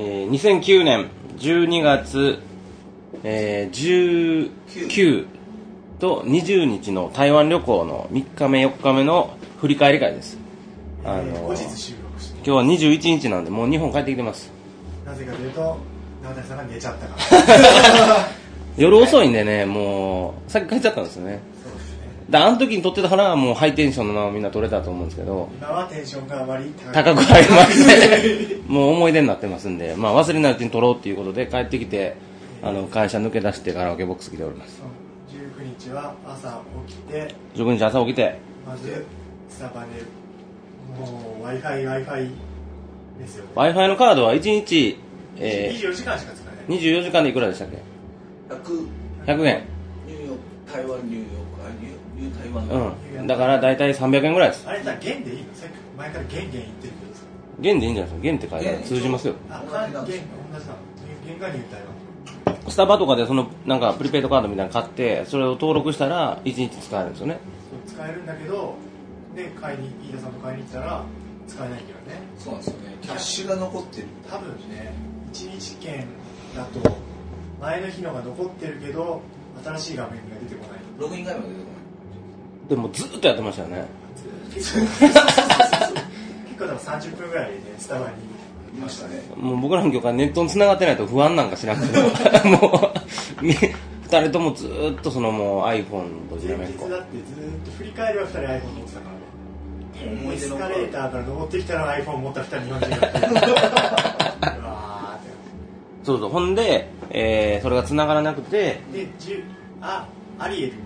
2009年12月、19と20日の台湾旅行の3日目4日目の振り返り会です。 後日収録して今日は21日なんでもう日本帰ってきてます。 なぜかというと永谷さんが寝ちゃったから夜遅いんでね、もうさっき帰っちゃったんですよね。 そうですね。 であの時に撮ってたからもうハイテンションのままみんな撮れたと思うんですけど、 今はテンションがあまり高く入りましてもう思い出になってますんで、まあ、忘れないうちに撮ろうっていうことで帰ってきて会社抜け出してカラオケボックス来ております。 19日は朝起きて 19日朝起きてまずスタバでもう Wi-Fi ですよね。 Wi-Fi のカードは1日、 24時間しか使えない。 24時間でいくらでしたっけ。100円。 ニューヨーク、台湾ニューヨーク、ニュー台湾。 うん。だから大体300円ぐらいです。 あれさ、元でいいの？さっき前から元言ってるけどさ。 元でいいんじゃないですか。元って書いてある通じますよ。 あ、元同じだ。元がニュー台湾。 スタバとかでそのなんかプリペイドカードみたいなの買ってそれを登録したら1日使えるんですよね。 そう使えるんだけど、で飯田さんと買いに行ったら使えないけどね。 そうなんですよね。キャッシュが残ってる。 多分ね、1日券だと前の日のが残ってるけど新しい画面が出てこない。 ログイン画面が出てこでもずっとやってましたよね。 結構多分30分ぐらいで、ね、スタバにいましたね。 もう僕らの業界ネットに繋がってないと不安なんかしなくてもう2人ともずっとそのもう iPhone と前日だってずっと振り返りは2人 iPhone 持ってたからね。エスカレーターから登ってきたら iPhone 持った2人日本人がいてうわーってそうそう。ほんで、それが繋がらなくてでアリエルに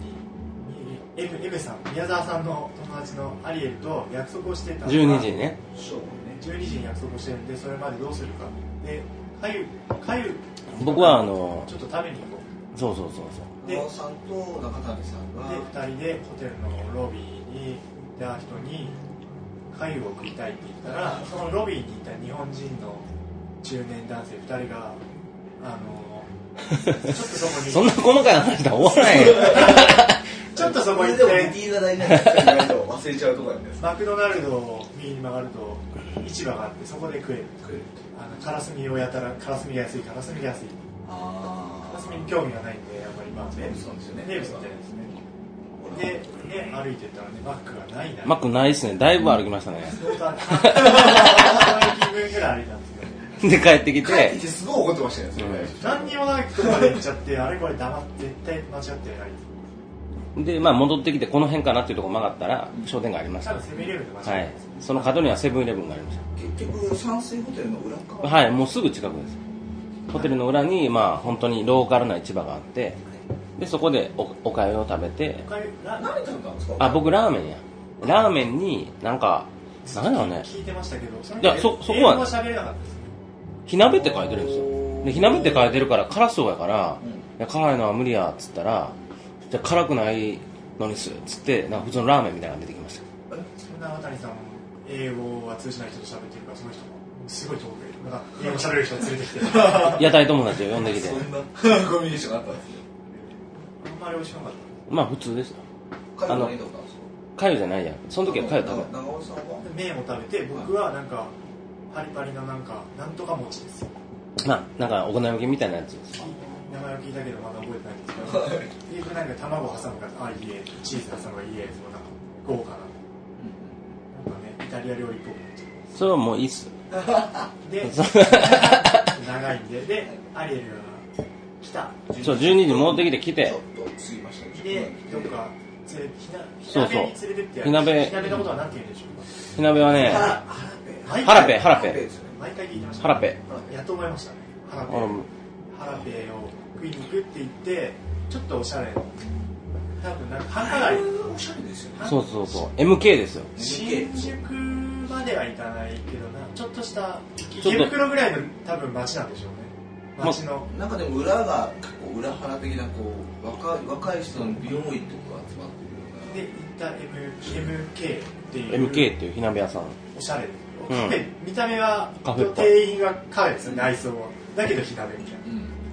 M さん、宮沢さんの友達のアリエルと約束をしてたのが 12時にね。 そうね、12時に約束をしてるんで、それまでどうするかで、かゆ僕はちょっと食べに行こう。 そうで、 長尾さんと中谷さんが 2人でホテルのロビーにいた人にかゆを食いたいって言ったら、そのロビーにいた日本人の中年男性2人がちょっとそこにそんな細かい話で終わらへんよちょっとそこに行っでもデてィティールが大事なんですよ。意外と忘れちゃうところなんです。 マクドナルドを右に曲がると市場があって、そこで食える。カラスミをやたらカラスミが安い。カラスミに興味がないんで、やっぱりまあ名物なんですよね。名物みたいですね。で、歩いてったらね、マックがないな。 マックないっすね。だいぶ歩きましたね。 駅分ぐらい歩いたんですけど、 で帰ってきてすごい怒ってましたね。それ何にもないとこまで行っちゃって、あれこれ黙って絶対間違ってない。 で、まあ、戻ってきてこの辺かなっていうところ曲がったら商店街ありました、 多分セブンイレブンで間違ってはい、その角にはセブンイレブンがありまし結局山水ホテルの裏側。 た。はい、もうすぐ近くです。ホテルの裏にまあ本当にローカルな市場があって、でそこでおかゆを食べて、 何食べたんですか。 あ、僕ラーメンや。ラーメンになんか何だろうね、 聞いてましたけど、 いやそこは英語は喋れなかったです。 火鍋って書いてるんですよ。で火鍋って書いてるから辛そうやから、いや辛いのは無理やっつったら、じゃあ辛くないのにするっつって、なんか普通のラーメンみたいなのが出てきました。 そんな渡さん、英語は通じない人と喋ってるから、その人もすごい遠くで、なんか英語喋れる人を連れてきて屋台友達を呼んできて、 そんなコミュニケーションがあったんですね。 あんまり美味しくなかった。 まあ普通ですよ。 彼は何食べたんですか。 かゆじゃないやん。その時はかゆ食べた。 長尾さんは麺を食べて、僕はなんかパリパリのなんとか餅ですよ。 まあなんかお好み焼きみたいなやつです。 名前を聞いたけどまだ覚えてないんですけど、なんか卵を挟むから、あ、いいえ、チーズ挟むがいいえ、そのなんか豪華な、なんかね、イタリア料理っぽくなっちゃう。 それはもういいっす。 で、長いんで、で、アリエルが来た。 そう、12時戻ってきて来て、 ちょっと過ぎましたね。 で、どっか連れて、 そうそう火鍋に連れてってやる。 火鍋火鍋のことは何て言うんでしょうか。 火鍋はね、 毎回ハラペ、ハラペ、 ですよね。 毎回聞いてました。 ハラペ。 やっと思いましたね。ハラペ。 俺もハラペを食いに行くって言って、ちょっとおしゃれな、多分なんか繁華街、 おしゃれですよね。 そうそうそう、MK ですよ。 新宿までは行かないけどな、ちょっとした池袋ぐらいの多分街なんでしょうね。街のなんかでも裏が結構裏腹的なこう若い人の美容院とか集まってるような。 で行った MK っていう MK っていう火鍋屋さん。 おしゃれで、 うんカフェ、見た目はカフェっぽい店員がカフェですよ、内装は。だけど火鍋みたいな。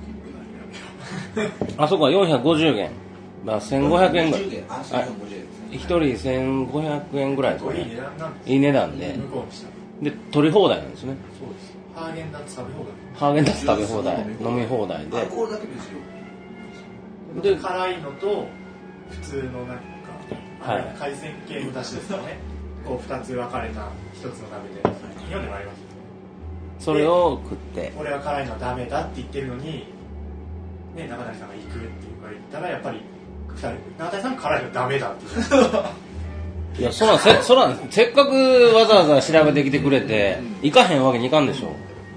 あそこは450元。だから1500円ぐらい。 あ、1550円ですね。 一人1500円ぐらいですかいいね。 値段なんです。 いい値段で。 向こうにしたら。 で、取り放題なんですね。 そうです。 ハーゲンダッツ食べ放題。 ハーゲンダッツ食べ放題、飲み放題で。 アルコールだけですよ。 で辛いのと普通のなんか、 はい、 海鮮系の出汁ですよね。こう2つ分かれた1つの鍋で日本でもありますよね。 それを食って、 俺は辛いのはダメだって言ってるのに、ね、中谷さんが行くって言ったらやっぱり2人中谷さん辛いのダメだって言っていや、そらせっかくわざわざ調べてきてくれて行かへんわけにいかんでしょ。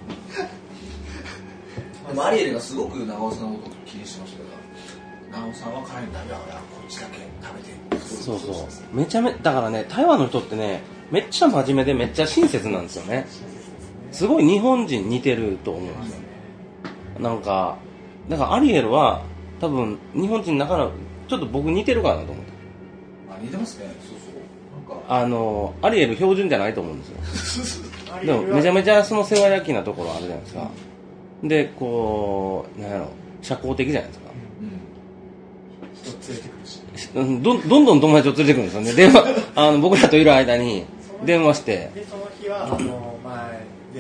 でもアリエルがすごく長尾さんのことを気にしてましたから、長尾さんは辛いのダメだからこっちだけ食べて。 そうそうめちゃめだからね、台湾の人ってね、めっちゃ真面目でめっちゃ親切なんですよね。すごい日本人似てると思うんですよ。なんかだからアリエルは多分日本人だからちょっと僕似てるかなと思って。 あ、似てますね。そうそう。 なんかアリエル標準じゃないと思うんですよ。でもめちゃめちゃその世話焼きなところあるじゃないですか。でこうなんやろ、社交的じゃないですか。 人連れてくるし。 どんどん友達を連れてくるんですよね。電話僕らといる間に電話して。 でその日は前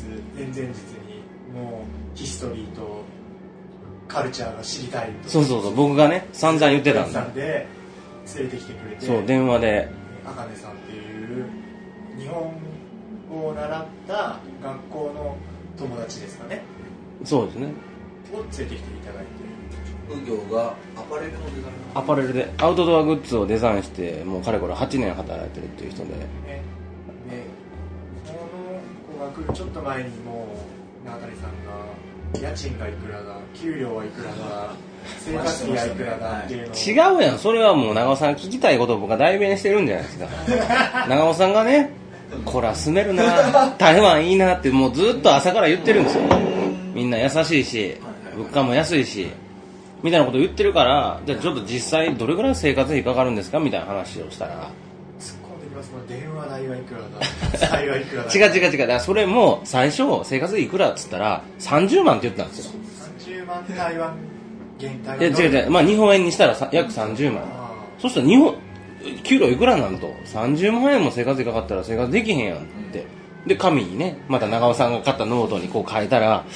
々日にもうヒストリーとカルチャーが知りたいと。 そう僕がね散々言ってたんで連れてきてくれて、 そう電話であかねさんっていう日本語を習った学校の友達ですかね。 そうですね。 を連れてきていただいて。 副業がアパレルのデザイナー。 アパレルでアウトドアグッズをデザインしてもうかれこれ8年働いてるっていう人で。 でその子が来るちょっと前にもう中谷さんが家賃がいくらだ、給料はいくらだ、生活費はいくらだっていうのを。 違うやん、それはもう長尾さん聞きたいことを僕は代弁してるんじゃないですか。長尾さんがね、こら住めるな、台湾いいなってもうずっと朝から言ってるんですよ。みんな優しいし物価も安いしみたいなこと言ってるから、じゃあちょっと実際どれぐらい生活費かかるんですかみたいな話をしたら、 突っ込んできます。電話代はいくらだ、財はいくらだ。 違うだからそれも最初生活費いくらっつったら30万って言ったんですよ。 30万台湾現代。 違う、まあ日本円にしたら約30万。そしたら日本給料いくらなんと30万円も生活費かかったら生活できへんやんって。で紙にね、また長尾さんが買ったノートにこう書いたら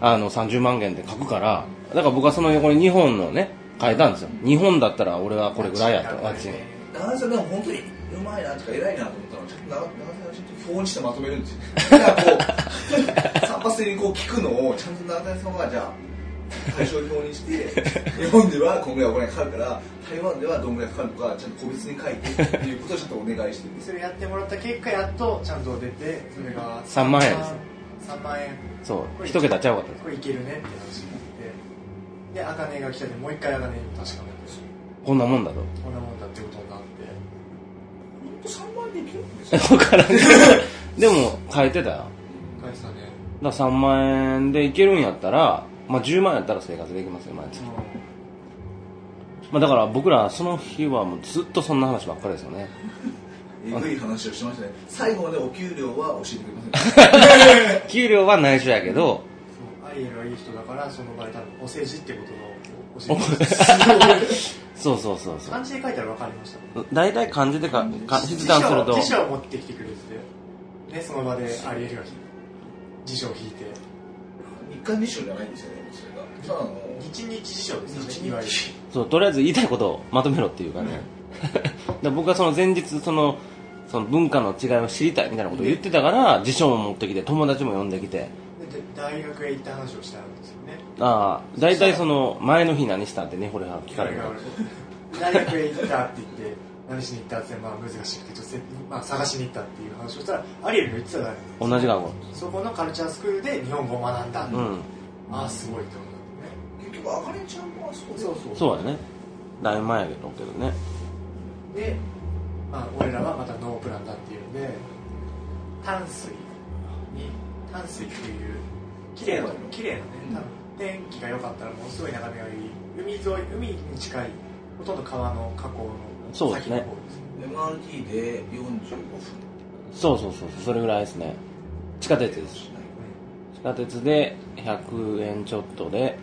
30万元で書くから、だから僕はその横に日本のね書いたんですよ。日本だったら俺はこれぐらいやと。 長尾さんでも本当にうまいなとか偉いなと思ったのは、長尾さんがちょっと表にしてまとめるんですよ。だからこう散発的にこう聞くのをちゃんと長尾さんがじゃあ対象表にして日本ではこんぐらいお金かかるから台湾ではどんぐらいかかるのかちゃんと個別に書いてっていうことをちょっとお願いしてそれやってもらった結果やっとちゃんと出て、それが 3万円です。 3万円。 そう一桁ちゃうかったです。 これいけるねって話になって、であかねが来たでもう一回あかねに確かめて、 こんなもんだと、 こんなもんだってことになって、 本当3万円でいけるんです分からんでも書いてたよ。 返したね。 だから3万円でいけるんやったら、まあ、10万円やったら生活できますよ毎月、まあ、だから僕らその日はもうずっとそんな話ばっかりですよね。 えぐい話をしましたね。最後までお給料は教えてくれません給料は内緒やけど、 アリエルはいい人だからその場で多分お世辞ってことの教えてくれそう漢字で書いたら分かりました。 大体漢字で筆談すると辞書を持ってきてくれてて、ね、その場でアリエルが辞書を引いて、 日刊辞書じゃないんですよね、それが日辞書ですよね。 そうとりあえず言いたいことをまとめろっていうかねで僕はその前日その文化の違いを知りたいみたいなことを言ってたから辞書も持ってきて友達も呼んできて、 で大学へ行った話をしたんですよね。 ああ大体その前の日何したってね、これは聞かれる大学へ行ったって言って何しに行ったって難しくて探しに行ったっていう話をしたら、アリエルが言ってたじゃないですか。 同じ学校、 そこのカルチャースクールで日本語を学んだ、ああすごいと思うね。結局あかねちゃんもそうやね、だいぶ前やけどね。 で、俺らはまたノープランだっていうんで、淡水っていう綺麗なね、天気が良かったらもうすごい眺めがいい海に近い、ほとんど川の河口の先の方ですね。 MRT で45分。 そうそれぐらいですね。地下鉄です。地下鉄で100円ちょっとで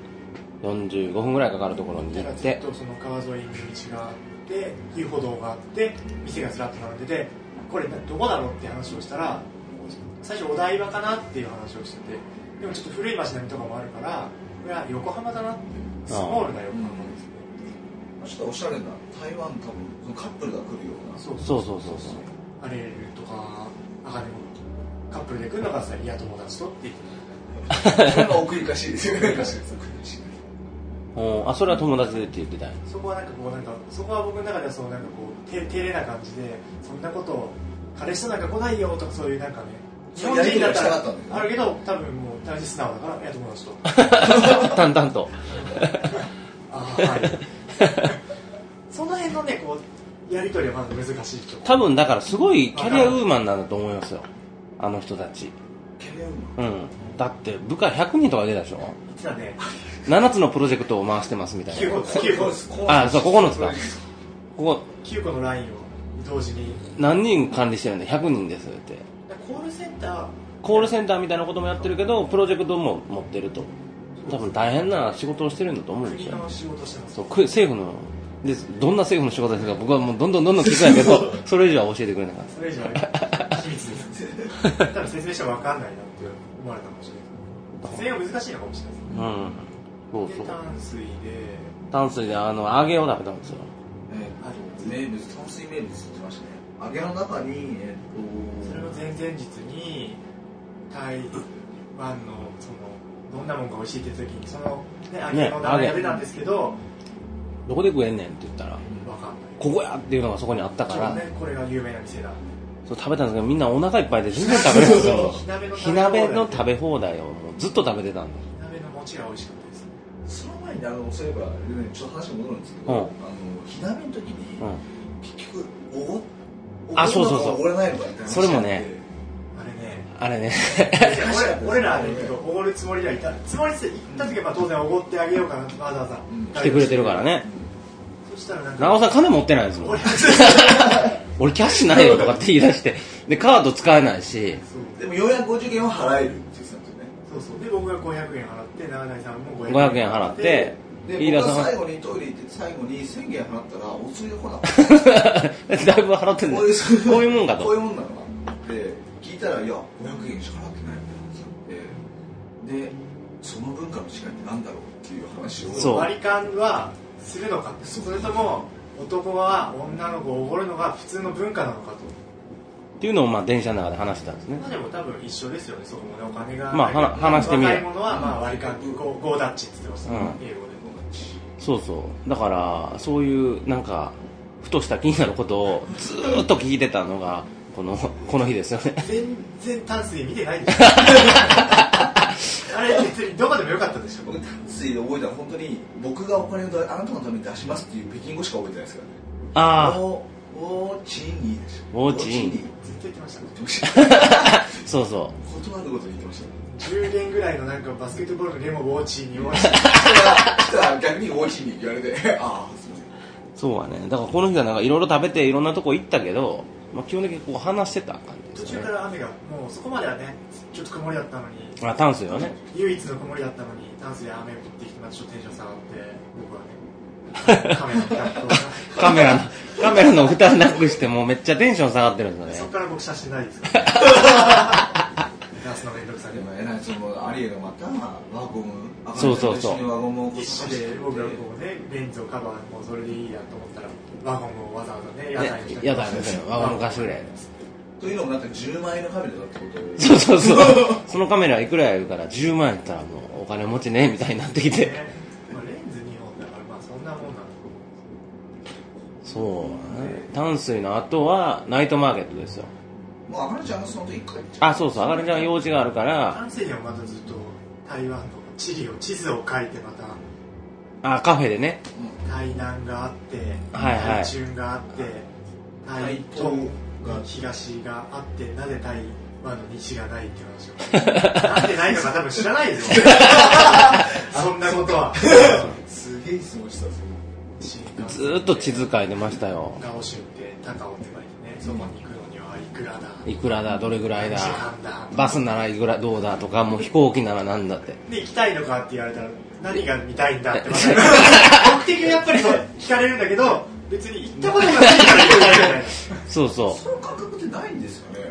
45分ぐらいかかるところに行って、 ずっとその川沿いに道があって遊歩道があって店がずらっと並んでて、これどこだろうって話をしたら、 最初お台場かなっていう話をしてて、でもちょっと古い街並みとかもあるから、これは横浜だなって、スモールな横浜ですね。 ちょっとおしゃれな台湾多分カップルが来るような。 そうアレルとかアカデミカップルで来るのがさ、いや友達とって言ってそれが奥ゆかしいですよね。 あ、それは友達でって言ってたんや。 そこはなんかこうそこは僕の中ではそうなんかこう照れな感じで、そんなことを彼氏となんか来ないよとかそういうなんかね、日本人だったらあるけど、多分もう大事素直だから、いや友達と淡々とはいその辺のねこうやり取りはまず難しいと。 多分だからすごいキャリアウーマンなんだと思いますよ、あの人たち。 キャリアウーマン。 だって部下100人とか出たでしょ。 実はね、 7つのプロジェクトを回してますみたいな。 9個です。 あ、そう9つか。ここ 9個のラインを同時に。 何人管理してるんで100人ですって。 コールセンターみたいなこともやってるけど、プロジェクトも持ってると。多分大変な仕事をしてるんだと思うんですよ。 国の仕事してます。 そう、政府のでどんな政府の仕事ですか、僕はもうどんどん聞くんやけどそれ以上は教えてくれなかった。 それ以上は秘密です多分説明しても分かんないなって思われたかもしれない。説明が難しいのかもしれないです。そう淡水で揚げを食べたんですよ。 名物、淡水名物って言ってましたね。揚げの中にそれの前々日に台湾のそのどんなもんが美味しいって時にその揚げの名前が出たんですけど、 どこで食えんねんって言ったら、 分かんない、 ここやっていうのがそこにあったから、 これが有名な店だ。 そう食べたんですけど、みんなお腹いっぱいで全然食べれないんですよ。火鍋の食べ放題をもうずっと食べてたんで。 火鍋の餅が美味しかったです。 その前にそういえばちょっと話が戻るんですけど、火鍋の時に、結局おごれないのかみたいな。 それもね、あれね俺らねおごるつもりではいたつもりで行った時は当然おごってあげようかなとわざわざ来てくれてるからね。 そしたらなんか長尾さん金持ってないですもん俺キャッシュないよとかって言い出して、でカード使えないし、 でも450円は払えるって言ってたんですよね。 そうで僕が500円払って長谷さんも 500円払って、 で僕は最後にトイレ行って最後に1000円払ったらお釣りが来なかっただいぶ払ってんねん。こういうもんかと。 こういうもんなのかって聞いたら、いや500円しか払ってないみたいな。でその文化の違いってなんだろうっていう話を、 割り勘はするのか、それとも男は女の子をおごるのが普通の文化なのかとっていうのを電車の中で話してたんですね。 でも多分一緒ですよね、そこもね、お金が話してみれば若い者は割り勘ゴーダッチって言ってました、英語でゴーダッチ。 そうだからそういうなんかふとした気になることをずっと聞いてたのがこの日ですよね。 全然淡水見てないでしょあれ別にどこでもよかったでしょ。 僕淡水で覚えたら本当に僕がお金をあなたのために出しますっていう北京語しか覚えてないですからね。ウォーチーニーでしょ。 ウォーチーニーずっと言ってましたそう断ること言ってました。 10年ぐらいのなんかバスケットボールのゲームをウォーチーニーしたら逆にウォーチーニーって言われてああすみません。 そうはね、だからこの日はなんかいろいろ食べていろんなとこ行ったけど、基本的にこう話してた感じです途中から雨がもうそこまではねちょっと曇りだったのに、 淡水はね唯一の曇りだったのに淡水で雨降ってきてまたちょっとテンション下がって、僕はねカメラの蓋なくしてもうめっちゃテンション下がってるんですよね。 そこから僕写真ないですから出すのめんどくさい。 でもそのアリエがまたワゴムそうワゴムを必死で僕がこうねベンツをカバーもうそれでいいやと思ったらワゴムをわざわざね屋台のワゴム貸してくれというのもなんか10万円のカメラだってことをそうそのカメラいくらやるから10万円やったらもうお金持ちねみたいになってきて、 レンズ2本だからそんなもんなんだ。 そうね。淡水の後はナイトマーケットですよ。 もうあかねちゃんがその時1回行っちゃう。 あかねちゃん用事があるから淡水にはまたずっと台湾の地図を書いてまたカフェでね、 台南があって台中があって台東が東があってなぜ台湾の西がないっていう話をなんでないのか多分知らないですよそんなことはすげえ質問したずっと地図書いてましたよ。 ガオシュンって高尾って書いてね、そこに行くのにはいくらだどれぐらいだバスならいくらどうだとかもう飛行機ならなんだってで行きたいのかって言われたら何が見たいんだって僕的にやっぱりそう聞かれるんだけど別に行ったことがないから言わないじゃないそうその感覚ってないんですよね。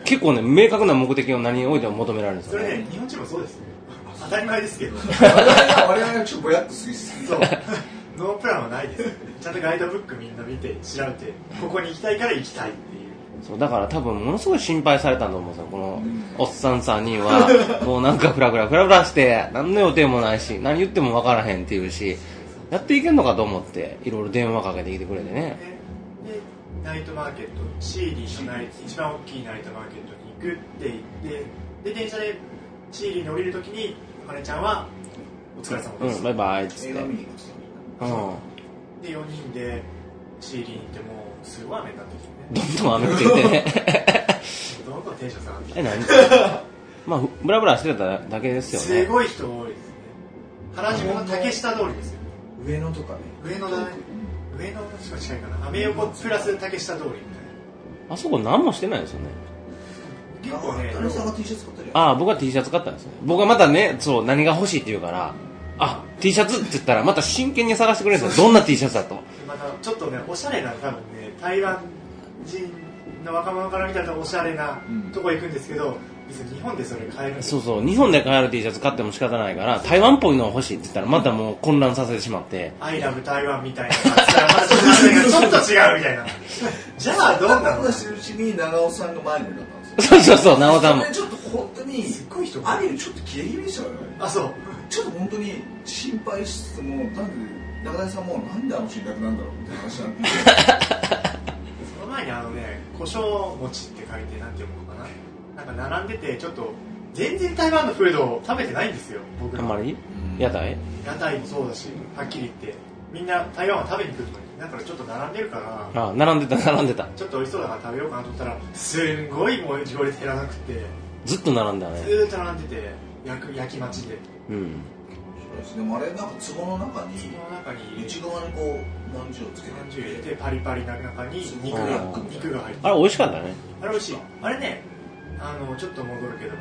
結構ね明確な目的を何においても求められるんですよね。 それね日本人もそうですよ。当たり前ですけど。 我々はちょっとぼやっとすぎす。 そうノープランはないです。ちゃんとガイドブックみんな見て調べてここに行きたいから行きたいっていう。 そうだから多分ものすごい心配されたと思うんですよ、このおっさん3人は。もうなんかフラフラして何の予定もないし何言っても分からへんっていうし、やっていけんのかと思っていろいろ電話かけてきてくれてね。 でナイトマーケットシーリーの一番大きいナイトマーケットに行くって言ってで電車でシーリーに降りるときにあかねちゃんはお疲れ様です、 バイバイっつって、 映画見に行くで4人でシーリーに行ってもうすごい雨になってきてねどんどん雨降ってきてねどんどんテンション下がってきて何まあブラブラしてただけですよね。 すごい人多いですね。原宿の竹下通りですよ。 上野とかね。 上野だね。上野のしか近いかな。アメ横プラス竹下通りみたいな。 あそこ何もしてないですよね。 結構ね。 あれさんが T シャツ買ったり。 ああ、僕は T シャツ買ったんですね。僕はまたね、そう何が欲しいって言うから、あ T シャツって言ったらまた真剣に探してくれるんですよ。どんな T シャツだと。 またちょっとねおしゃれな多分ね台湾人の若者から見たらおしゃれなとこ行くんですけど、別に日本でそれ買えるんですよ。 そう日本で買える T シャツ買っても仕方ないから台湾っぽいの欲しいって言ったらまたもう混乱させてしまって、 アイラブ台湾みたいな感じからまたちょっと違うみたいなじゃあどうなの話してるうちに長尾さんが前になったんですよ。 そう直さんもちょっと本当にすっごい人アリルちょっとキレ気味でしたよね。 あそうちょっと本当に心配しつつもなんで中谷さんもなんであの人いなくなるんだろうみたいな話なんでその前に胡椒餅って書いてなんて読むのかな、なんか並んでてちょっと全然台湾のフードを食べてないんですよ僕あんまり屋台もそうだしはっきり言ってみんな台湾は食べに来るのにだからちょっと並んでるからあ並んでたちょっと美味しそうだから食べようかなと思ったらすんごいもう行列減らなくてずっと並んだね。 ずーっと並んでて焼き待ちででもあれなんか壺の中にその中に内側にこうまんじゅうをつけてまんじゅう入れてパリパリな中に肉が入ってあれ美味しかったね。 あれ美味しい。あれね、ちょっと戻るけど、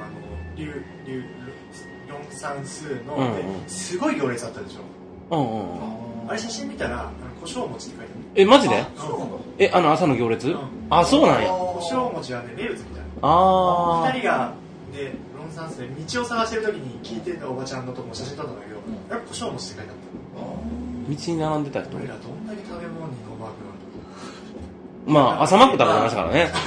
ロンサンスーの、すごい行列あったでしょ。あれ写真見たら、胡椒餅って書いてある。 マジで？朝の行列？あ、そうなんや。 胡椒餅はね、名物みたいな。 あ 2人が、で、ロンサンスーで道を探してる時に聞いてたおばちゃんのとこも写真撮ったんだけど、やっぱ胡椒餅って書いてあった。 道に並んでた人。 俺らどんだけ食べ物にノーマークまあ朝マック食べてましたからね。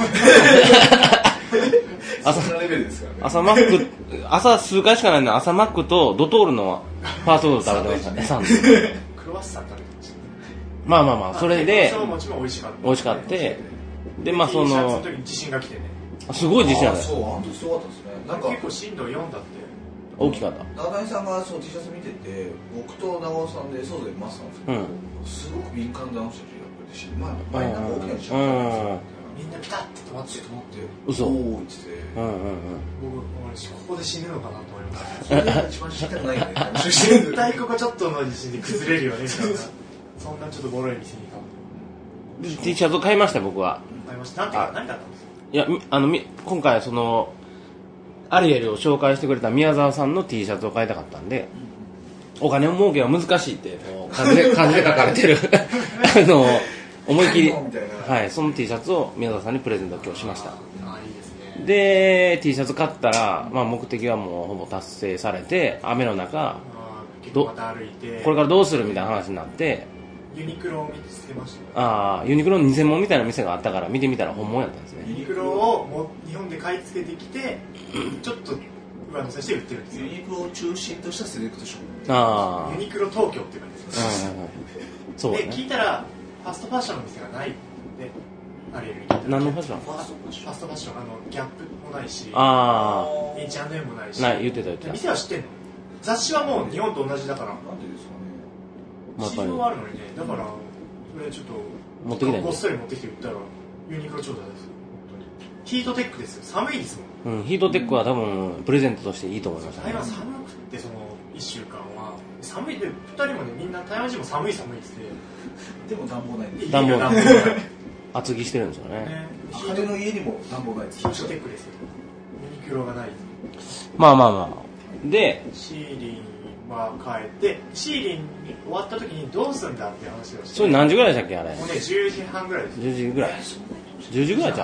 そんなレベルですからね。 朝マック、朝数回しかないのに朝マックとドトールのファーストフード食べてましたね。サンドクロワッサン食べてました。 まあそれで胡椒餅も美味しかった。 美味しかったでまあその時に地震が来てね。 すごい地震ある。 そうあの時すごかったですね。なんか結構震度4だって。 大きかった。 中谷さんがその T シャツ見てて僕と長尾さんで外で待ってたんですけど、すごく敏感であの人たちやっぱりまあ前なんか大きな地震があったんですよ。 みんなピタッて止まって嘘おーいってて、 僕ここで死ぬのかなと思いました。 それが一番知りたくないよね。 絶対ここちょっとの地震で崩れるよねみたいな。そんなちょっとボロい店に行か T シャツを買いました僕は。 買いました。何だったんですか？ いや今回そのアリエルを紹介してくれた宮沢さんの T シャツを買いたかったんで、お金儲けは難しいってこう漢字で書かれてる思い切り、はい、その T シャツを宮沢さんにプレゼントを今日しました。 いいですね。 で T シャツ買ったら、まあ、目的はもうほぼ達成されて、雨の中結構また歩いてこれからどうするみたいな話になって、 ユニクロを見つけました。 ユニクロの偽物みたいな店があったから見てみたら本物やったんですね。 ユニクロを日本で買い付けてきてちょっと上乗せして売ってるんですよ。 ユニクロを中心としたセレクトショップ。 ユニクロ東京っていう感じです。 そうね。 で聞いたらファストファッションの店がないで、アリエルに聞いたら何のファッション？ ファストファッションギャップもないし、H&M もないし。 言ってた。 店は知ってんの？雑誌はもう日本と同じだから。 なんでですかね。 市場はあるのにね、だからそれちょっと持ってきない。 ごっそり持ってきて売ったらユニクロ調査ですよ。ヒートテックですよ。寒いですもん。 ヒートテックは多分プレゼントとしていいと思いますね。 台湾寒くてその1週間は寒いで、2人もねみんな台湾人も寒いって言ってでも暖房ないんです。 暖房ない厚着してるんですよね。 羽の家にも暖房ないです。 ヒートテックですよ。ユニクロがない。 まあでシーリンは帰ってシーリンに終わった時にどうするんだって話をして。 それ何時ぐらいでしたっけあれ？ もうね10時半ぐらいです。 10時ぐらいじゃん。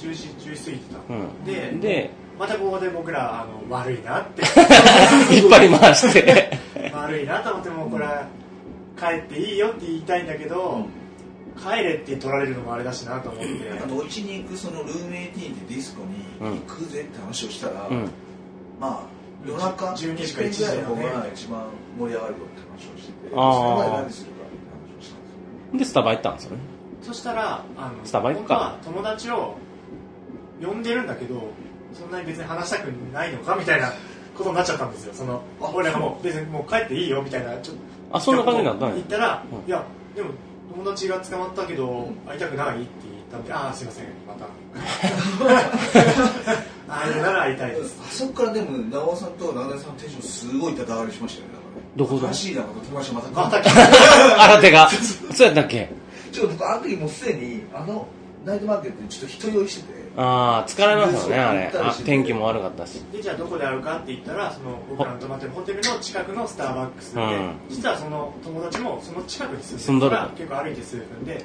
10時過ぎてた、 うん、でまたここで僕ら悪いなって引っ張り回して悪いなと思って、もうこれ帰っていいよって言いたいんだけど、帰れって取られるのもあれだしなと思って、 うちに行くそのルーム18ってディスコに行くぜって話をしたら、まあ夜中 12時か1時の方が一番盛り上がるよって話をしてて、それまで何するかって話をしたんですよね。 でスタバ行ったんですよね。 そしたらスタバ行くか、 本当は友達を呼んでるんだけど、そんなに別に話したくないのかみたいなことになっちゃったんですよ。俺らがもう別にもう帰っていいよみたいな、ちょっとそんな感じになったんや。 言ったら、いやでも友達が捕まったけど会いたくないって言ったんで、ああすいませんまた会えるなら会いたいです。 あそこからでも長尾さんと長谷さんのテンションすごい高上がりしましたよね。 どこで新しいなこと友達また新手がそうやったっけ。 ちょっと僕あの時もうすでにナイトマーケットにちょっと人酔いしてて、 疲れますよねあれ。天気も悪かったし。 でじゃあどこで会うかって言ったら、僕らの泊まってるホテルの近くのスターバックスで、実はその友達もその近くに住んでるから結構歩いて数分で、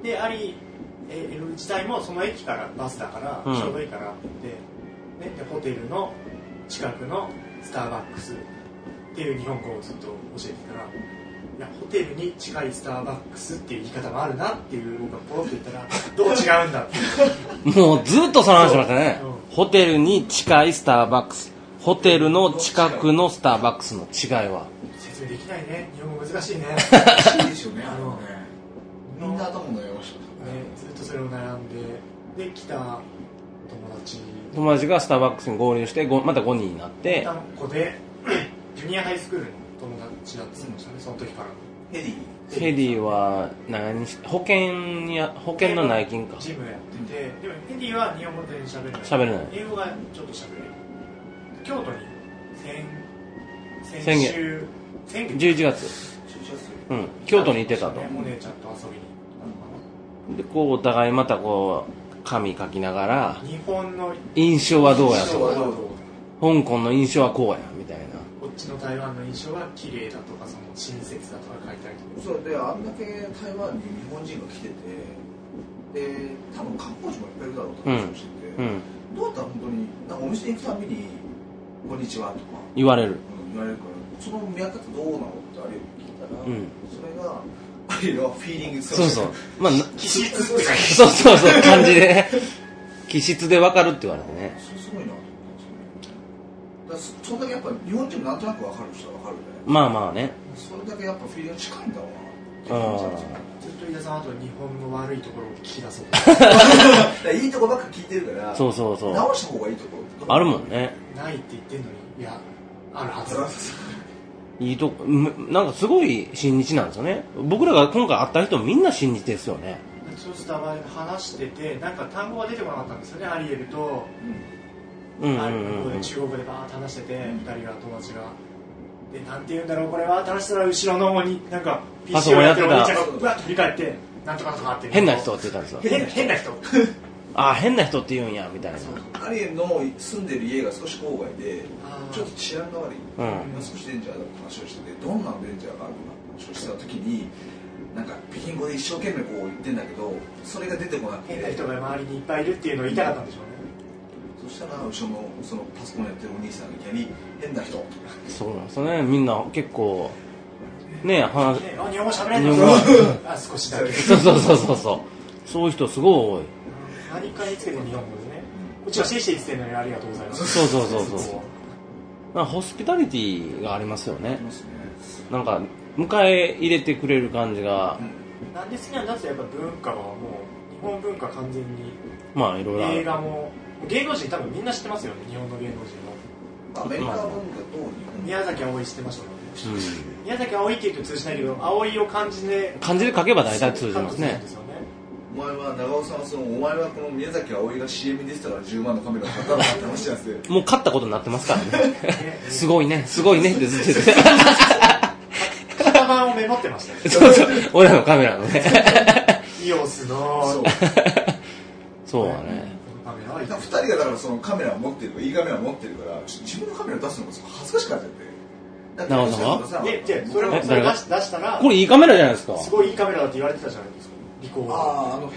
自体もその駅からバスだからちょうどいいからって言って、でホテルの近くのスターバックスっていう日本語をずっと教えてたら、いやホテルに近いスターバックスっていう言い方もあるなっていう僕がポロッと言ったら、どう違うんだってもうずっとその話しましたね。ホテルに近いスターバックス、ホテルの近くのスターバックスの違いは説明できないね。日本語難しいね。 難しいですよね。みんな頭悩ましたね。ずっとそれを悩んで来た友達がスターバックスに合流してまた5人になって、 子でジュニアハイスクールの友達だって言ってましたね、その時から。 ヘディは保険の内勤か。 ジムやってて、でもヘディは日本語で喋れない。英語がちょっと喋れる。京都に先週 11月、京都に行ってたと。 お姉ちゃんと遊びに。 でこうお互いまたこう紙書きながら、 日本の印象はどうやとか、香港の印象はこうやみたいな。 こっちの台湾の印象は綺麗だとか、その親切だとか書いたりとか。 そうで、あんだけ台湾に日本人が来てて、で多分観光地もいっぱいいるだろうと話をしてて、どうやったら本当になんかお店に行くたびにこんにちはとか言われるから、その見方ってどうなのってあれを聞いたら、それがあれはフィーリング、 そうそう、まあ気質って感じ、 そう感じで気質で分かるって言われてね。 それすごいなと思ったんですよね。そんだけやっぱ日本人もなんとなく分かる人は分かるんで、 まあまあね、 それだけやっぱフィーリングが近いんだろうな。 ずっと飯田さんはあと日本の悪いところを聞き出そうといいとこばっか聞いてるから、 そう直した方がいいところあるもんね。 ないって言ってんのに、いやあるはずいいとこ、なんかすごい親日なんですよね。僕らが今回会った人みんな親日ですよね。 そうスタバで話してて、なんか単語が出てこなかったんですよね。アリエルと中国語でバーッと話してて、2人が友達がで、なんて言うんだろうこれはって話したら、後ろの方になんか PC をやってるお兄ちゃんがうわっと振り返って、なんとかとかって変な人って言ったんですよ。 変な人変な人って言うんやみたいな。 アリエルの住んでる家が少し郊外で、ちょっと治安が悪い、少しデンジャーだって話をしてて、どんなデンジャーがあるのかって話をした時に、なんか北京語で一生懸命こう言ってんだけど、それが出てこなくて、 変な人が周りにいっぱいいるっていうのを言いたかったんでしょうね。 そしたら後ろのそのパソコンやってるお兄さんがいきなり変な人。 そうなんですよね。みんな結構ね、 日本語喋れんの少しだけ。 そういう人すごい多い。 何かにつけて日本語でね。こっちはシェイシェイ言ってるのにありがとうございます。 そう。ホスピタリティがありますよね。なんか迎え入れてくれる感じが。 なんで好きなんだって、やっぱ文化はもう日本文化完全に。 まあいろいろ。 映画も芸能人多分みんな知ってますよね、日本の芸能人は。アメリカ文化と宮崎あおい知ってましたもんね。宮崎あおいって言うと通じないけど、あおいを漢字で書けば大体通じますね。 お前は長尾さんはお前はこの宮崎あおいが CM に出てたから10万のカメラ買ったのかって話なんですよ。 もう勝ったことになってますからね。すごいねってずっと言って。 型番をメモってましたね。 そう俺らのカメラのね。 イオスのそうだね。 2人がだからそのカメラを持ってる、いいカメラを持ってるから、自分のカメラを出すのが恥ずかしくなっちゃって。 長尾さんは？ それを出したら、 これいいカメラじゃないですか。 すごいいいカメラだって言われてたじゃないですか。 ヘリーがね。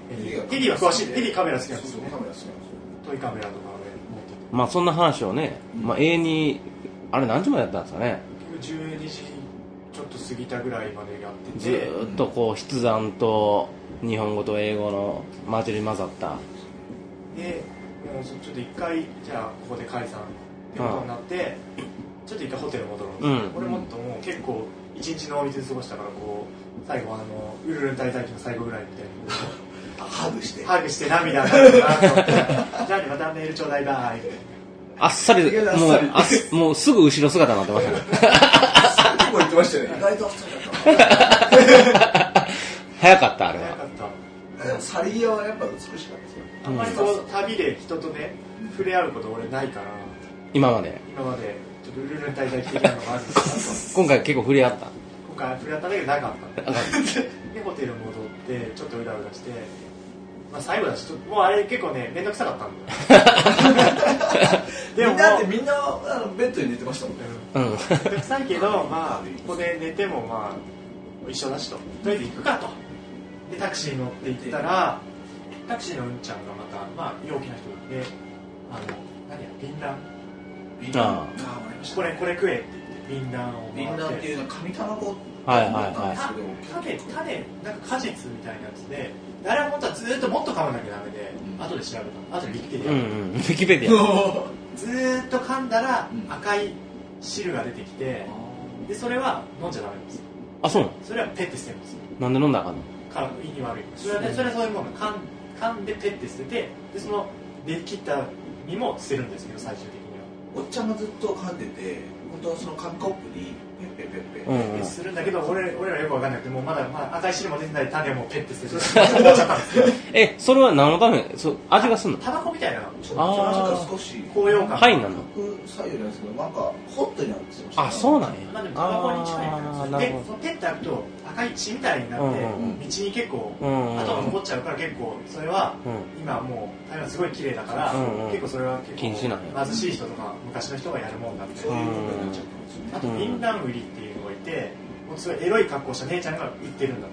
ヘリは詳しい。ヘリカメラ好きなんですよ。 カメラ好きなんですよ。 トイカメラとか持ってて。 まあそんな話をね、まあ永遠にあれ何時までやったんですかね。 12時ちょっと過ぎたぐらいまでやってて、 ずーっとこう筆談と日本語と英語の混じり混ざった。 でもうちょっと一回じゃあここで解散ってことになって、ちょっと一回ホテル戻ろうと、俺もっともう結構一日濃密で過ごしたから、こう最後ウルルン滞在期の最後ぐらいみたいにハグして涙がるなと思ってじゃあねまたメールちょうだいバイみたいな。 あっさりもうすぐ後ろ姿になってましたね。 結構言ってましたよね。意外とあっさりだった早かったあれは。 早かった。 でもサリアはやっぱ美しかったですよ。 あんまりこう旅で人とね触れ合うこと俺ないから、 今までちょっとウルルン滞在期的なのがあるんです今回結構触れ合った。 今回触れ合ったんだけどなかったでホテル戻ってちょっとうだうだして、まあ、最後だしもうあれ結構ね面倒くさかったんだよでもみんなベッドに寝てましたもんね。 面倒くさいけど、まあここで寝てもまあ一緒だしとりあえず行くかと。でタクシーに乗って行ったら、タクシーのうんちゃんがまた、まあ、陽気な人で、何や、ビンランこれ食えって言って、ビンランをビンランっていうのは紙卵はい種、なんか果実みたいなやつで、あれは本当はずっともっと噛まなきゃダメで、後で調べた。後でウィキペディア。 ウィキペディア。 ずーっと噛んだら赤い汁が出てきて、で、それは飲んじゃダメなんですよ。 あ、そうなの？ それはペッて捨てるんですよ。 なんで飲んだらあかんの？ 胃に悪い。それはそういうもの噛んでペッて捨てて、でそのできた身も捨てるんですけど、最終的には。 おっちゃんがずっと噛んでて、本当はその紙コップにペッペッペッペッペッするんだけど、俺らよくわかんなくて、もうまだ赤い汁も出てない種もペッて捨てて思っちゃったんですけど。 それは何のため？味がすんの？ タバコみたいな。 少し高揚感。 はいなの。 左右なんですけど、なんかホットになってました。 あ、そうなんや。 まあでもタバコに近いんですよ。で、そのペッて開くと赤い血みたいになって、道に結構跡が残っちゃうから結構それは今もう台湾すごい綺麗だから結構それは結構貧しい人とか昔の人がやるもんだって。あとビンラン売りっていうのがいて、もうすごいエロい格好した姉ちゃんが売ってるんだって。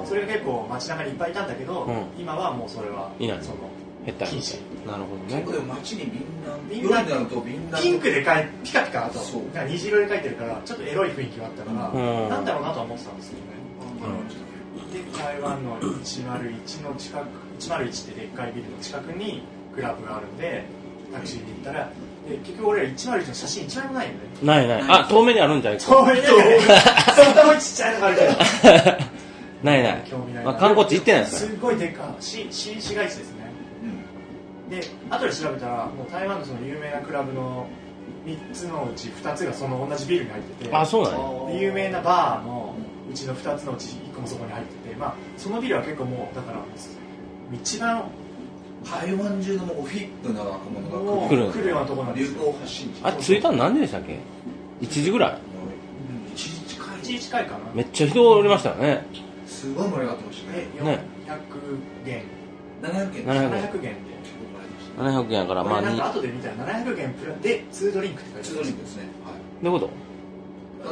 それが結構街中にいっぱいいたんだけど、今はもうそれはその禁止。 なるほどね。 結構でも街にビンランになるとビンランピンクでピカピカと虹色で描いてるからちょっとエロい雰囲気があったから、なんだろうなとは思ってたんですけどね。で台湾の101の近く、101ってでっかいビルの近くにクラブがあるんでタクシーで行ったら、結局俺ら101の写真一枚もないよね。 ない。あ、遠目にあるんじゃないか。 遠目にあるね。そんなもちっちゃいのがあるけど。 ない。まあ観光地行ってないですから。すごいでっかい新市街地ですね。で後で調べたらもう台湾のその有名なクラブの3つのうち2つがその同じビルに入ってて、 あ、そうなんで有名なバーのうちの2つのうち1個もそこに入ってて、まあそのビルは結構もうだから一番台湾中のフィップな若者が来るようなところなんですよ。 流行発信地。 あ、着いたの何時でしたっけ？1時ぐらい ？1時近いかな。 めっちゃ人おりましたよね。 すごい盛り上がってましたね。 400元 700 元で 700元やから、まあなんか後で見たら700元プラで2ドリンクって書いてある。 2ドリンクですね。 どういうこと？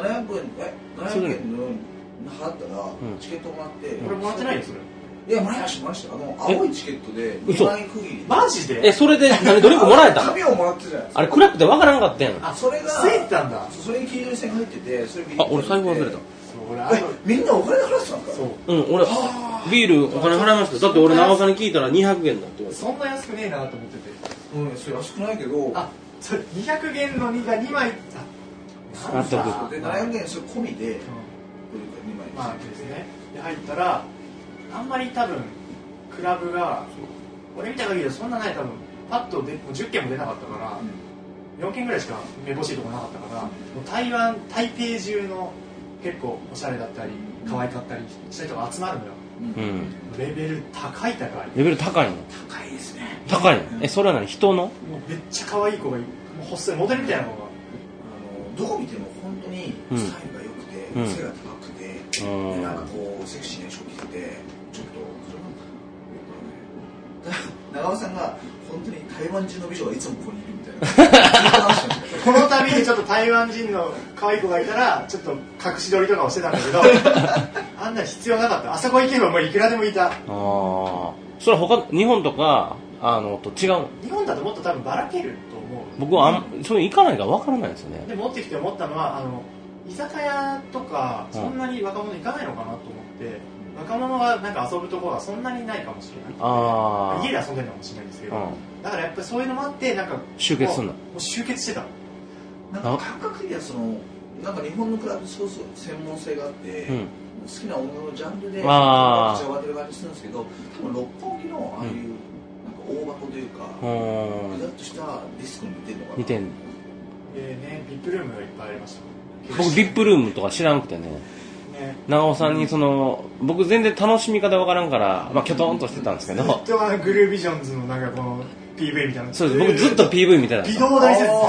700円の払ったらチケットもらって。 これもらってないよそれ。 いや、もらいました。青いチケットで2万円区切り。 マジで？ それで何ドリンクもらえたの？ 紙をもらってたじゃないですか。 あれ暗くてわからんかったやん。 あ、それがついてたんだ。 それに黄色い線が入ってて、それあ、俺財布忘れた。 みんなお金払ってたんですか？ そう。俺ビールお金払いました。だって俺長尾さんに聞いたら200元だって。 そんな安くねえなと思ってて。 それ安くないけど。 あ、それ200元の2が2枚。 納得。 で700元それ込みで。2枚。 まあですね。で入ったらあんまり多分クラブが俺見た限りでそんなない、多分パッと10件も出なかったから、4件ぐらいしかめぼしいとこなかったから、もう台北中の結構おしゃれだったり可愛かったりした人が集まるのよ。レベル高い。 レベル高いの？ 高いですね。 高いの？それは何？人の？ もうめっちゃ可愛い子がいる。もう細いモデルみたいな子が。 どこ見ても本当にスタイルが良くて、背が高くて、なんかこうセクシーな衣装着てて、ちょっと長尾さんが本当に台湾中の美女がいつもここにいるみたいな。 この旅でちょっと台湾人の可愛い子がいたらちょっと隠し撮りとかをしてたんだけどあんな必要なかった。あそこ行けばもういくらでもいた。 それは日本とかと違う。 日本だともっと多分ばらけると思う。 僕はそういう行かないから分からないんですよね。 で持ってきて思ったのは居酒屋とかそんなに若者行かないのかなと思って、若者がなんか遊ぶところはそんなにないかもしれない。家で遊んでるのかもしれないんですけど、だからやっぱりそういうのもあってなんか集結するの。 もう集結してた。 なんか感覚的にはなんか日本のクラブすごく専門性があって、好きな音楽のジャンルで口を割ってる感じするんですけど、多分六本木のああいうなんか大箱というかぐだっとしたディスコに似てるのかな。 似てんの。 ね、ビップルームがいっぱいありました。 僕ビップルームとか知らんくてね、長尾さんに僕全然楽しみ方わからんから、まあ、キョトンとしてたんですけど、 ずっとグルービジョンズのなんかこの PV みたいな。 そうです、僕ずっと PV 見てたんですよ。 微動大説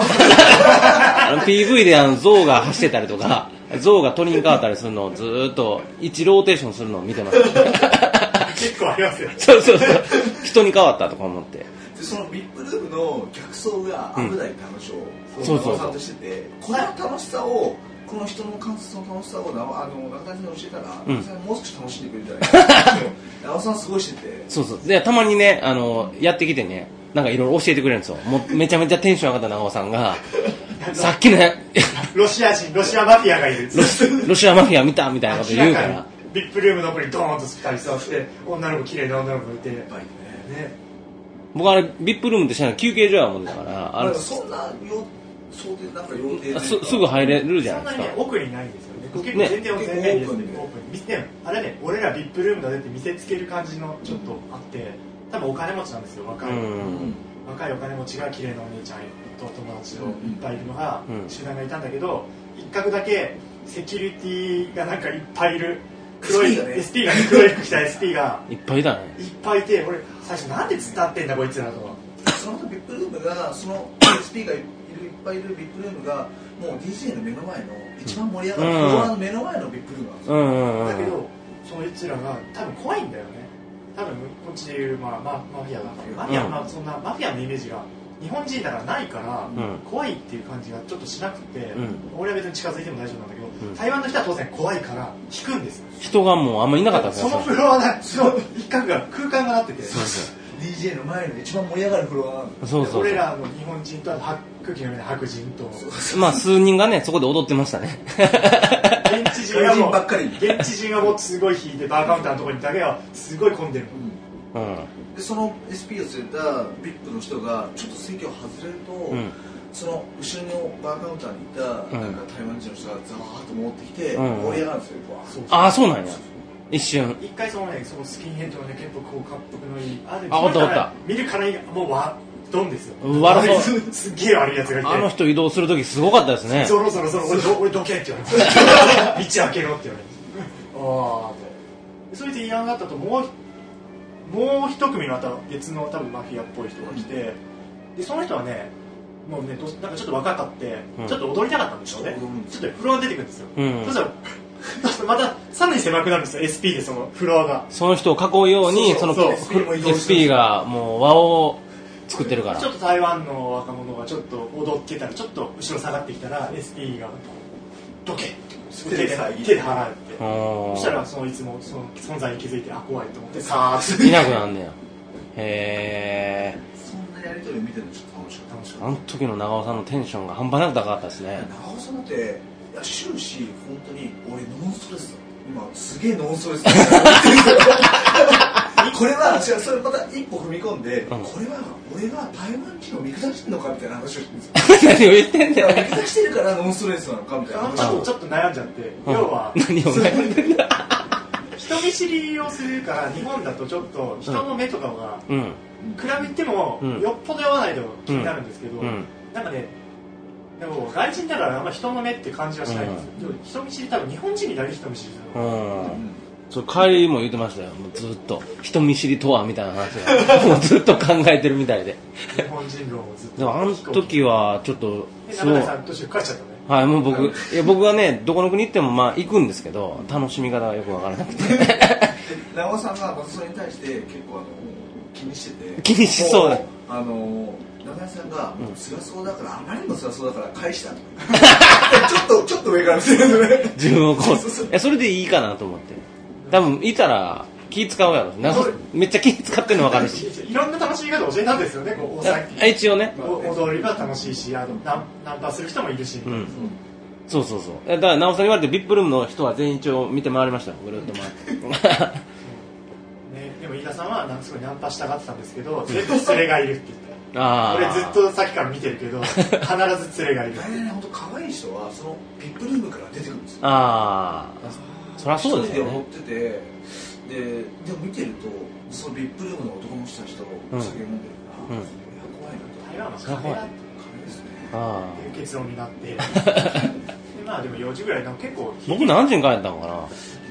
PV で象が走ってたりとか象が鳥に変わったりするのをずっと1ローテーションするのを見てました結構ありますよ。 そう人に変わったとか思って、 でそのビップルームの客層が危ないって話を長尾さんとしてて、この楽しさをこの人の観察の楽しさを中谷さんに教えたら、中谷さんもう少し楽しんでくれるんじゃないかな長尾さんすごいしてて、 そうでたまにねやってきてね、なんかいろいろ教えてくれるんですよ。もうめちゃめちゃテンション上がった長尾さんがさっきのロシアマフィアがいるロシアマフィア見たみたいなこと言うから、 ビップルームの奥にドーンと2人座って女の子綺麗な女の子いて、ね、 僕ビップルームって知らない休憩所やもんだからそんな想定なんか予定すぐ入れるじゃないですか。 そんなに奥にないんですよね。結構全然オープンで、あれね、俺らビップルームだねって見せつける感じのちょっとあって、多分お金持ちなんですよ。若いお金持ちが綺麗なお姉ちゃんと友達といっぱいいるのが集団がいたんだけど、一角だけセキュリティがなんかいっぱいいる黒い SP がね、黒い服着た SP がいっぱいだね。 いっぱいいて、俺最初なんで伝わってんだこいつらと。 そのビップルームがその SP がいっぱいいるビップルームがもう DJ の目の前の一番盛り上がるフロアの目の前のビップルームなんですよ。だけどそいつらが多分怖いんだよね。多分こっちでいうマフィアだからマフィアはそんなマフィアのイメージが日本人だからないから、怖いっていう感じがちょっとしなくて、俺は別に近づいても大丈夫なんだけど、台湾の人は当然怖いから引くんですよ。 人がもうあんまいなかったんですよ。 そのフロアがその一角が空間がなってて、 DJ の前の一番盛り上がるフロアなんです。 俺らの日本人と空気の上の白人とまあ数人がねそこで踊ってましたね。 現地人はもうすごい引いてバーカウンターのところにだけはすごい混んでる。 でその SP を連れた VIP の人がちょっと席を外れると、その後ろのバーカウンターにいたなんか台湾人の人がザワーッと戻ってきて盛り上がるんですよ。 そうなんや。一瞬一回そのスキンヘッドのね結構こう恰幅のいいおった見るからにもうドンですよ。 悪そうすっげえ悪いやつがいて、 あの人移動する時すごかったですね。 そろ俺どけって言われて道開けろって言われてそれで言い上がったともう一組また別の多分マフィアっぽい人が来て、でその人はねもうねなんかちょっと若かって、ちょっと踊りたかったんでしょうね。ちょっとフロア出てくるんですよ。そしたらまたさらに狭くなるんですよ。 SP でそのフロアがその人を囲うようにその SP がもう輪を作ってるから、 ちょっと台湾の若者がちょっと踊ってたらちょっと後ろ下がってきたら SP がどけ手で払ってそしたらいつもその存在に気づいて怖いと思ってさーっていなくなんねや。へえ。 そんなやり取りを見てるのちょっと楽しかった。 あの時の長尾さんのテンションが半端なく高かったですね。 長尾さんだって終始本当に俺ノンストレスだ。今すげえノンストレスこれはそれまた一歩踏み込んで、これは俺は台湾人を見下してんのかみたいな話をしてるんですよ。 何を言ってんだよ。 見下してるからノンストレスなのかみたいな話ちょっと悩んじゃって、要は何を悩んでんだ。 人見知りをするから日本だとちょっと人の目とかが比べてもよっぽど合わないと気になるんですけど、なんかねでも外人だからあんま人の目って感じはしないんですよ。人見知り多分日本人にだけ人見知りするの。 そう帰りも言ってましたよ。もうずっと人見知りとはみたいな話がもうずっと考えてるみたいで。 日本人論をずっと。 でもあの時はちょっと中谷さん途中帰っちゃったね。 はい、もう僕はねどこの国行ってもまあ行くんですけど楽しみ方がよくわからなくて。 長尾さんがそれに対して結構気にしてて。 気にしそうだ。 中谷さんが辛そうだからあまりにも辛そうだから返したとちょっと上から見せる自分をこうそれでいいかなと思って多分いたら気使うやろめっちゃ気使ってるの分かるしいろんな楽しみ方教えたんですよねこう一応ね踊りが楽しいしナンパする人もいるし、 うん、そうだから直さん言われてビップルームの人は全員一応見て回りましたぐるっと回ってね、でも飯田さんはすごいナンパしたがってたんですけど絶対連れがいるって言って俺ずっとさっきから見てるけど必ず連れがいる本当可愛い人はそのビップルームから出てくるんですよそりゃそうですよね一人で踊っててでも見てるとそのビップルームの男の人たちとお酒飲んでるから、怖いなと台湾は金だってですねいう結論になってでまあでも4時ぐらい結構僕何時に帰ったのかな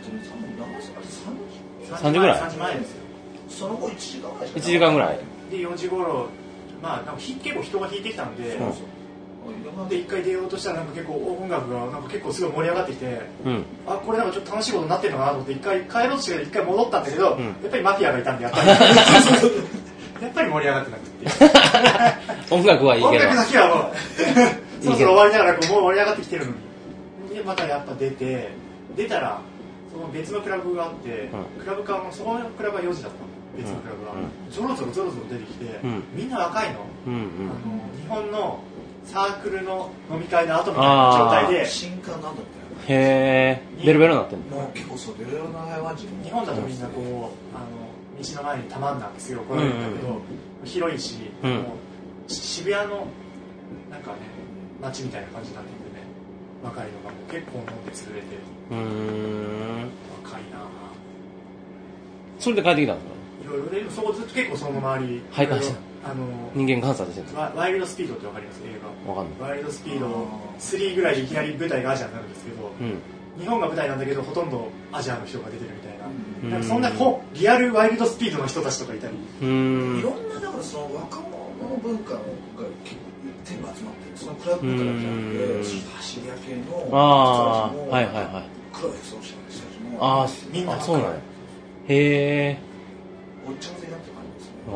3時ぐらい 3時前ですよその後1時間ぐらい 1時間ぐらいで4時頃まあ結構人が引いてきたんで、で1回出ようとしたら結構音楽が結構すごい盛り上がってきて、これちょっと楽しいことになってるのかなと思って一回帰ろうとして1回戻ったんだけど、やっぱりマフィアがいたんでやっぱり盛り上がってなくて音楽はいいけど音楽だけはもうそろそろ終わりながらもう盛り上がってきてるのにでまたやっぱ出たらその別のクラブがあって、クラブかそこのクラブは4時だったの別のクラブが、ゾロゾロ出てきて、みんな若いの、日本のサークルの飲み会の後みたいな状態で新刊なんだってへえベロベロになってるのもう結構そうベロベロな台湾人日本だとみんなこう道の前にたまんなんですよこれだけど、広いし、もう渋谷のなんかね街みたいな感じになっててね若いのがもう結構飲んで潰れて若いなそれで帰ってきたんですかいろいろでそこずっと結構その周り人間観察してるんですかワイルドスピードってわかります映画わかんないワイルドスピード3ぐらいでいきなり舞台がアジアになるんですけど、日本が舞台なんだけどほとんどアジアの人が出てるみたいな、なんかそんなリアルワイルドスピードの人たちとかいたりいろんなだからその若者の文化が全部集まってるそのクラブ文化だけじゃなくて走り屋系の人たちも黒い服装した人たちもみんなそうなんやへえごっちゃ混ぜになってる感じですね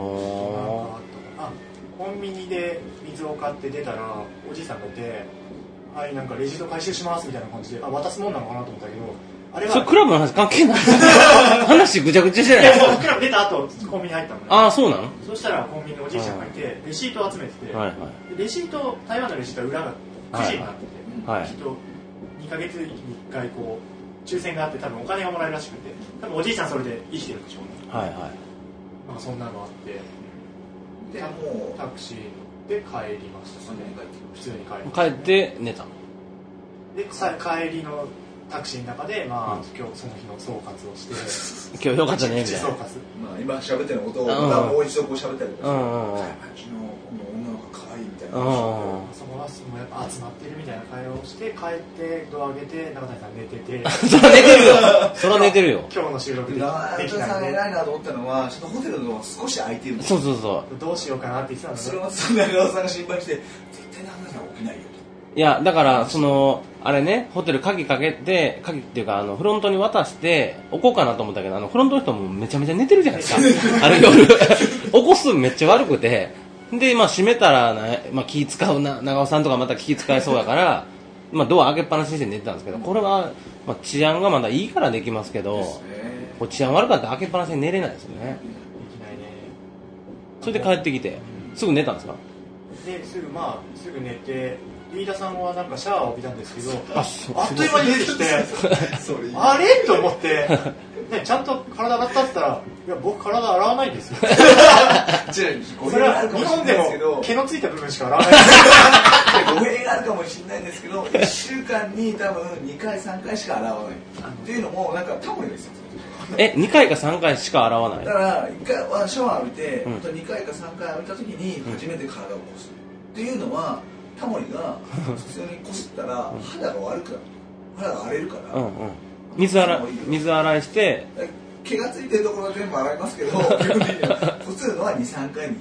コンビニで水を買って出たらおじいさんがいてはいなんかレジート回収しますみたいな感じで渡すもんなのかなと思ったけどあれはそれクラブの話関係ない話ぐちゃぐちゃしてないクラブ出た後コンビニ入ったのねそうなのそしたらコンビニのおじいちゃんがいてレシートを集めてて、レシート台湾のレシートは裏がくじになってて、きっと2ヶ月に1回こう抽選があって多分お金がもらえるらしくて多分おじいさんそれで生きてるんでしょうねなんかそんなのあってでもうタクシーで帰りましたね普通に帰って寝たで帰りのタクシーの中で、今日その日の総括をして今日よかったねみたいな今喋ってることをもう一度こう喋ったりとかして女の子可愛いみたいなそこはやっぱ集まってるみたいな会話をして帰ってドア開けて中谷さん寝ててそら寝てるよ今日の収録で中谷さん偉いなと思ったのはホテルのドア少し開いてるんですそうどうしようかなって言ってたんですそれは中谷さんが心配して絶対中谷さん起きないよいやだからあれねホテル鍵っていうかフロントに渡して置こうかなと思ったけどフロントの人もめちゃめちゃ寝てるじゃないですかあれ夜起こすめっちゃ悪くてで閉めたら、気使う長尾さんとかまた気使いそうだからドア開けっぱなしにして寝てたんですけどこれは、治安がまだいいからできますけど治安悪かったら開けっぱなしに寝れないですよねできないねそれで帰ってきてすぐ寝たんですかですぐ寝て飯田さんはなんかシャワーを浴びたんですけどあっという間に出てきてあれと思って、ちゃんと体洗ったって言ったらいや僕体洗わないんですよそれは日本でも毛のついた部分しか洗わない語弊があるかもしれないんですけど1週間に多分2回3回しか洗わないっていうのもなんかタモリが言ってたんですよ 2回か3回しか洗わないだから1回はシャワー浴びて、2回か3回浴びた時に初めて体をこするっていうのはタモリが普通にこすったら肌が悪くなる肌が荒れるから水洗いして毛がついてるところは全部洗いますけど基本的にはこするのは 2,3 回に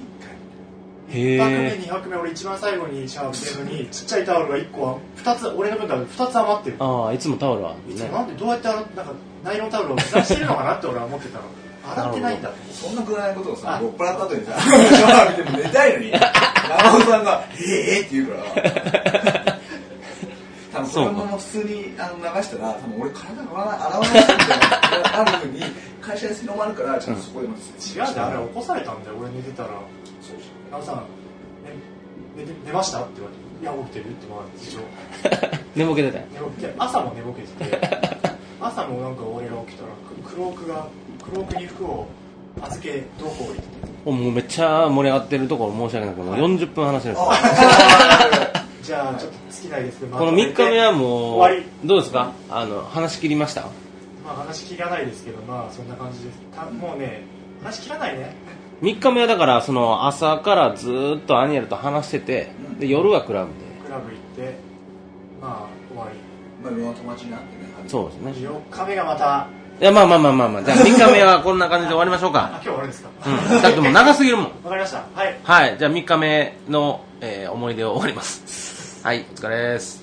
1回 1泊目2泊目俺一番最後にシャワー浴びてるのにちっちゃいタオルが1個2つ俺の分から2つ余ってるいつもタオルは、 いつもなんでどうやってなんかナイロンタオルをずらしてるのかなって俺は思ってたの洗ってないんだって。 そんなくらいのことをさ、酔っ払った後にさ、シャワー浴びても寝たいのに、長尾さんが、って言うから、多分そのまま普通に流したら、多分俺体が洗わないみたいな、あるふうに、会社で広まるから、ちょっとそこで違うんだよ、あれ起こされたんだよ、俺寝てたら。長尾さん、寝ましたって言われて。いや、起きてるって一応寝ぼけてたよ。 朝も寝ぼけてて朝もなんか俺が起きたらクロークに服を預けどこ行ってもうめっちゃ盛り上がってるところ申し訳ないけど、もう40分話してるんですよ。 じゃあちょっと尽きないですけど、 この3日目はもうどうですか？話し切りました？ まあ話切らないですけど、まあそんな感じです。もうね、話切らないね。 3日目はだからその朝からずっとアニエルと話してて、で夜はクラブで行ってまあ終わり。 まあ両友達になってね。 そうですね。 4日目がまた。 いやまあじゃあ3日目はこんな感じで終わりましょうか。 今日終わるんですか？ だってもう長すぎるもん。 わかりました。はい。 はい、じゃあ3日目の、思い出を終わります。はい、お疲れです。